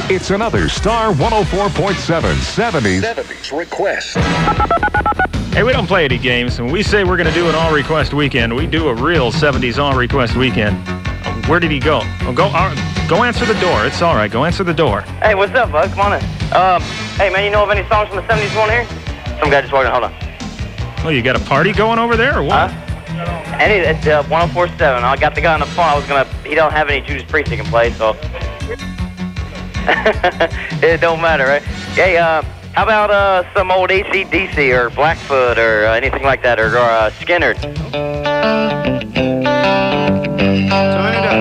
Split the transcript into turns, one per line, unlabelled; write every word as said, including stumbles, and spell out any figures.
It's another Star one oh four point seven seventies.
seventies request.
Hey, we don't play any games. When we say we're going to do an all-request weekend, we do a real seventies all-request weekend. Where did he go? Oh, go uh, go answer the door. It's all right. Go answer the door.
Hey, what's up, bud? Come on in. Um, hey, man, you know of any songs from the seventies you want to hear? Some guy just walking. Hold on.
Oh, you got a party going over there or what?
Huh? Any, it's uh, one oh four point seven. I got the guy on the phone. I was going to... He don't have any Judas Priest he can play, so... It don't matter, right? Hey, uh, how about uh, some old A C D C or Blackfoot or uh, anything like that, or, or uh, Skinner?
Turn it up.